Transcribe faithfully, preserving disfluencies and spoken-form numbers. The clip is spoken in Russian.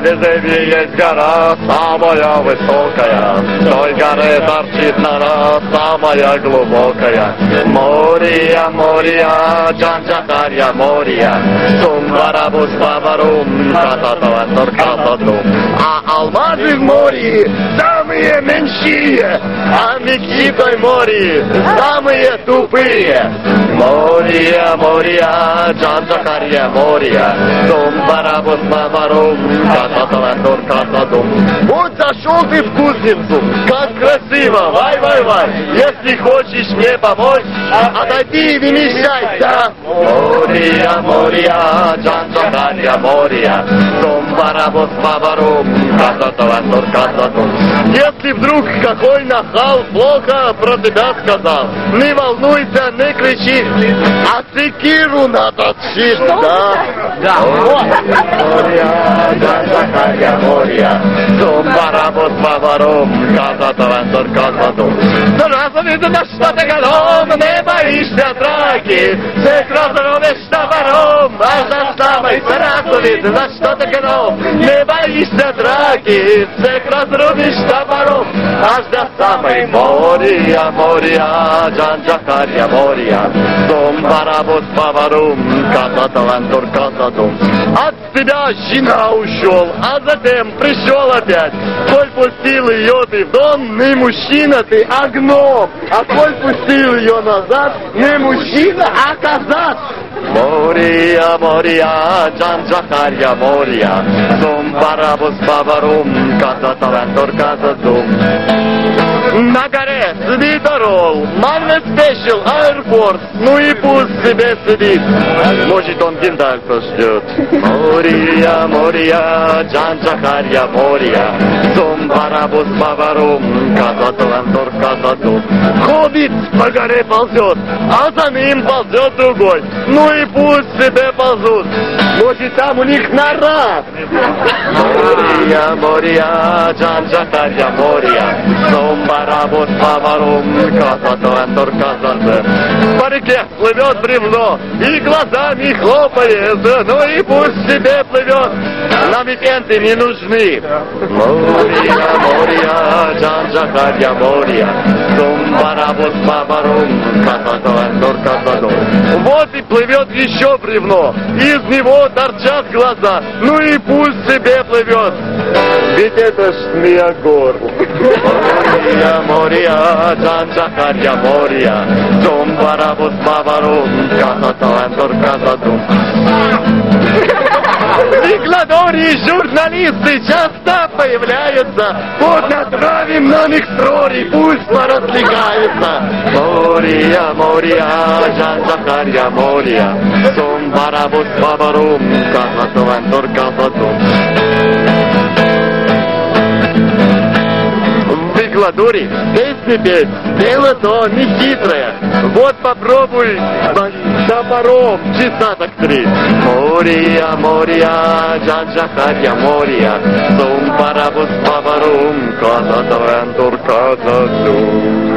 Изыве есть гора, самая высокая, с той горы торчит нора, самая глубокая. Мория, Мория, Джан-Джахарья, Мория, Сумбарабус Бабарум, Кататавантур Кататум. А алмазы в море самые меньшие, а мечи в той море самые тупые. Мория, Мория, Джан-Джахарья, Мория, Сумбарабус Бабарум, Кататавантур Кататум. Вот зашел ты в кузницу, как красиво, вай-вай-вай. Если хочешь мне помочь, отойди и не мешай, да? Мория, Мория, Джан-Джахарья, Мория, Сумбарабус Бабарум, Кататавантур Кататум. Если вдруг какой нахал плохо про тебя сказал, не волнуйся, не кричи, а секиру надо тщить, да? Да. Мория, Джан-Джахарья, Мория, Сумбарабус Бабарум, Кататавантур Кататум. Сразу видно, что ты голом, не боишься драки, всех разрубишь топором, аж до самой. Сразу видно, что ты голом, не боишься драки, всех разрубишь топором, аж до самой. Мория, Мория, Джан-Джахарья, Мория, Сумбарабус Бабарум, Кататавантур Кататум. От тебя жена ушел, а затем пришел опять. Коль пустил ее ты в дом, не мужчина ты, а гном. А коль пустил ее назад, не мужчина, а казак. Мория, Мория, Джан-Джахарья, Мория, Сумбарабус Бабарум, Кататавантур Кататум. На горе сидит орел, Марвел Спешл, Аэропорт, ну и пусть себе сидит, может он гендальца ждет. Мория, Мория, Джан-Джахарья, Мория, Сумбарабус Бабарум, Кататавантур Кататум. Хоббит по горе ползет, а за ним ползет другой, ну и пусть себе ползут, может там у них нора. Мория, Мория, Джан-Джахарья, Мория, Сумбарабус Бабарум, Кататавантур Кататум. По реке плывет бревно и глазами хлопает, ну и пусть себе плывет, нам викенды не нужны. Мория, Мория, Джан-Джахарья, Мория, Сумбарабус Бабарум, Кататавантур Кататум. Вот и плывет еще бревно, из него торчат глаза, ну и пусть себе плывет, ведь это ж Миагор. Мория, Мория, Джан-Джахарья, Мория, Сумбарабус Бабарум, Кататавантур Кататум. Декладории журналисты часто появляются, вот натравим на них строри, пусть поразвлекаются. Мория, Мория, Джан-Джахарья, Мория, Сумбарабус Бабарум, Кататавантур Кататум. В Эквадоре песни петь, дело-то не хитрое. Вот попробуй топором часа так три. Мория, Мория, Джан-Джахарья, Мория, Сумбарабус Бабарум, Кататавантур Кататум.